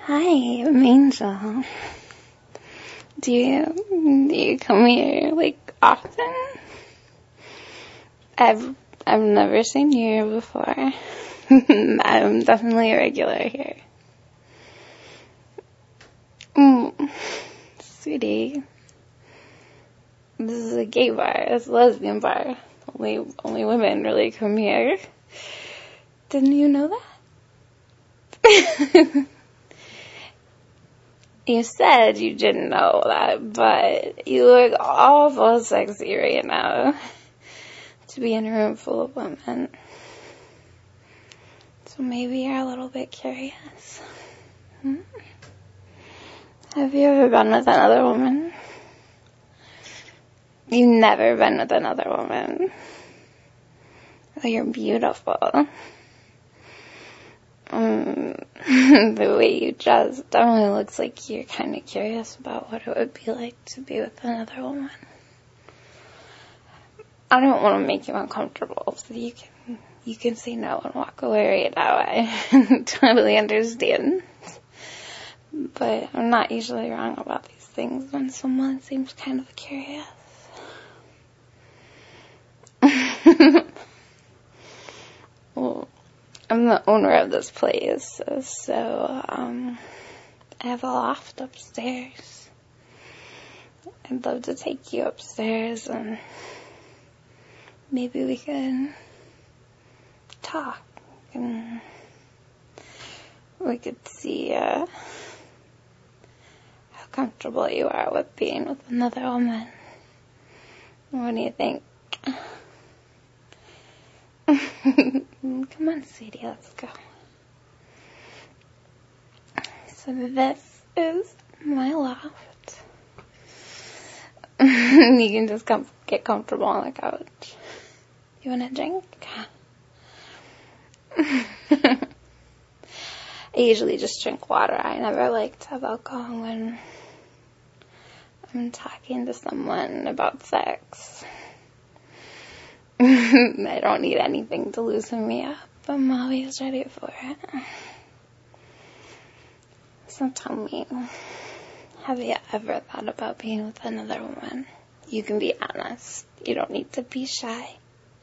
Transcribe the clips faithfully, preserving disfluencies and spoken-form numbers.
Hi, I'm Angel. Do you, do you come here, like, often? I've, I've never seen you here before. I'm definitely a regular here. Mm, sweetie, this is a gay bar, it's a lesbian bar. Only, only women really come here. Didn't you know that? You said you didn't know that, but you look awful sexy right now to be in a room full of women. So maybe you're a little bit curious. Hmm? Have you ever been with another woman? You've never been with another woman. Oh, you're beautiful. Um, the way you dress definitely looks like you're kind of curious about what it would be like to be with another woman. I don't want to make you uncomfortable, so you can you can say no and walk away right now. I totally understand. But I'm not usually wrong about these things when someone seems kind of curious. Well, I'm the owner of this place, so um, I have a loft upstairs. I'd love to take you upstairs and maybe we can talk and we could see uh, how comfortable you are with being with another woman. What do you think? Come on, sweetie, let's go. So this is my loft. You can just come get comfortable on the couch. You want a drink? I usually just drink water. I never like to have alcohol when I'm talking to someone about sex. I don't need anything to loosen me up. I'm always ready for it. So tell me, have you ever thought about being with another woman? You can be honest. You don't need to be shy.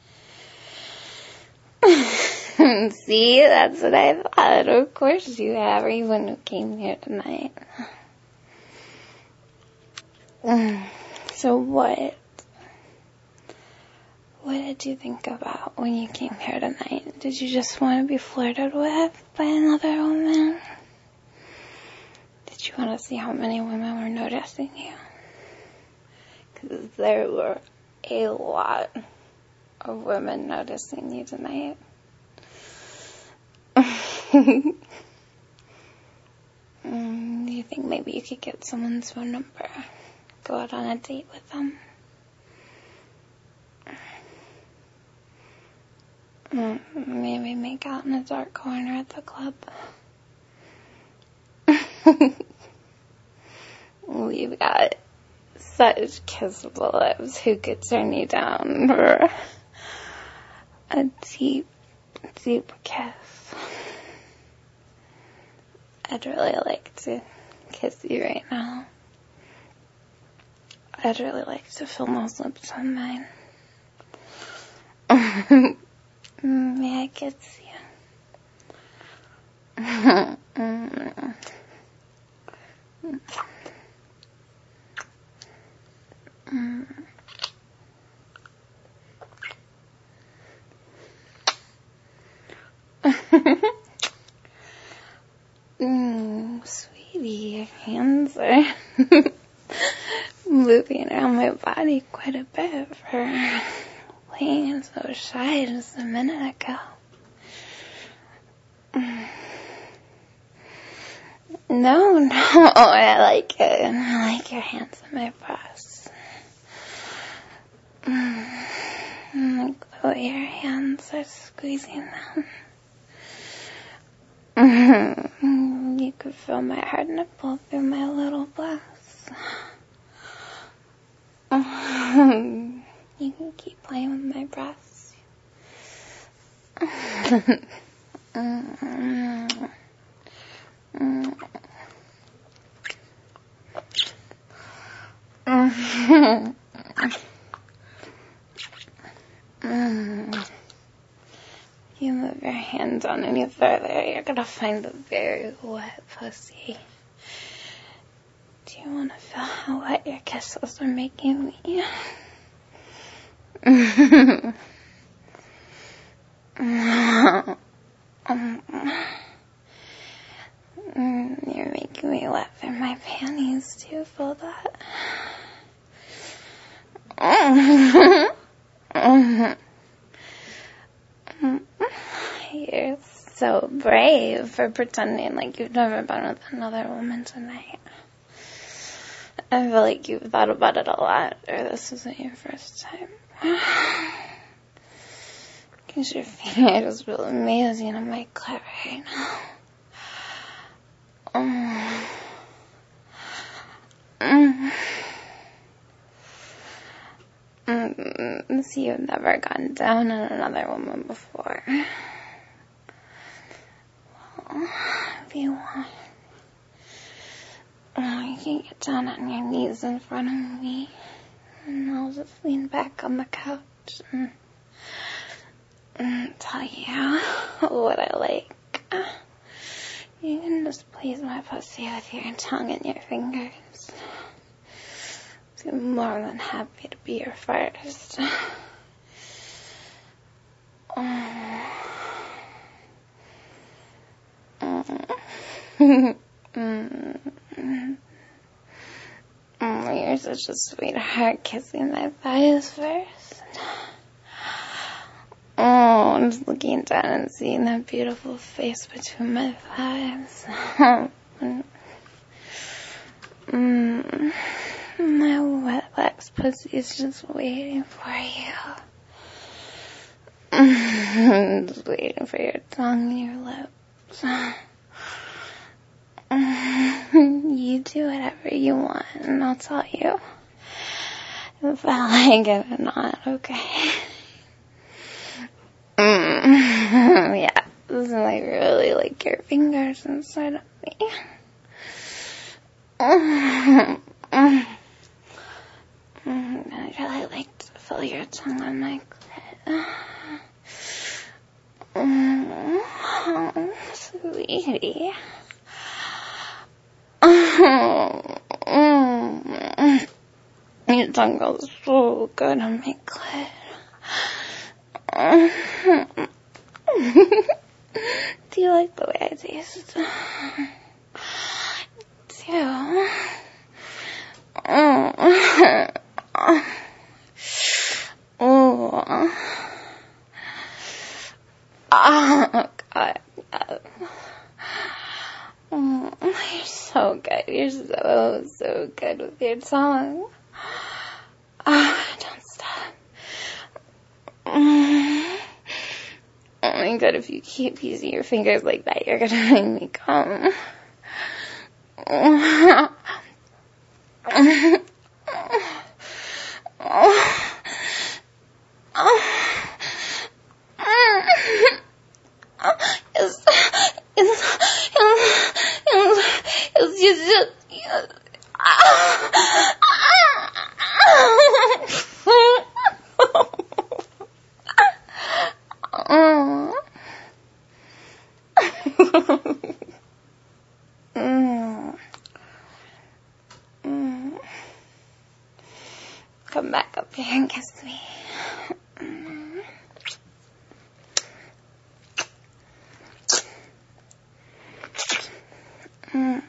See, that's what I thought. Of course you have, or you wouldn't have came here tonight. So what? What did you think about when you came here tonight? Did you just want to be flirted with by another woman? Did you want to see how many women were noticing you? Because there were a lot of women noticing you tonight. mm, do you think maybe you could get someone's phone number? Go out on a date with them? Mm, maybe make out in a dark corner at the club. We've got such kissable lips. Who could turn you down for a deep, deep kiss? I'd really like to kiss you right now. I'd really like to feel those lips on mine. May I kiss you? mm. Mm. mm, sweetie, your hands are moving around my body quite a bit for playing so shy just a minute ago. No, no, I like it. I like your hands on my breasts. Mm, I like the way your hands are squeezing them. Mm, you could feel my hard nipple through my little blouse. Mm, you can keep playing with my breasts. Mm, mm, mm. down any further, you're gonna find a very wet pussy. Do you want to feel how wet your kisses are making me? Mm, you're making me wet for my panties. Do you feel that? You're so brave for pretending like you've never been with another woman tonight. I feel like you've thought about it a lot, or this isn't your first time. Because your fingers feel amazing on my clit right now. Mm. Mm. Mm. See, you've never gone down on another woman before. Well, if you want, oh, you can get down on your knees in front of me, and I'll just lean back on the couch and, and tell you what I like. You can just please my pussy with your tongue and your fingers. I'm more than happy to be your first. Oh. Mm. Mm. Oh, you're such a sweetheart, kissing my thighs first. Oh, I'm just looking down and seeing that beautiful face between my thighs. Mm. My wet wax pussy is just waiting for you. Just waiting for your tongue and your lips. You do whatever you want, and I'll tell you if I like it or not, okay? Mm. Yeah, this is like really like your fingers inside of me. Mm. Mm. I'd really like to feel your tongue on my clit. Mm. Sweetie. Mm. Your tongue goes so good on my clit. Do you like the way I taste? Do. Oh. Oh. Oh, God. Oh, you're so good. You're so, so good with your tongue. Oh, don't stop. Oh my God, if you keep using your fingers like that, you're gonna make me come. Oh. Oh. Oh. It's, it's, it's, it's just, it's, mm. Mm. Come back up here and kiss me. Mm. Mm.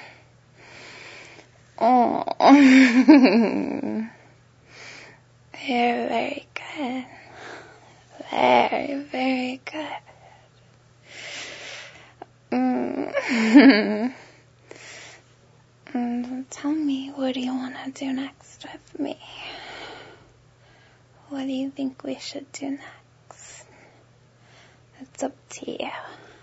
Oh. You're very good. Very, very good. Mm. Mm, tell me, what do you want to do next with me? What do you think we should do next? It's up to you.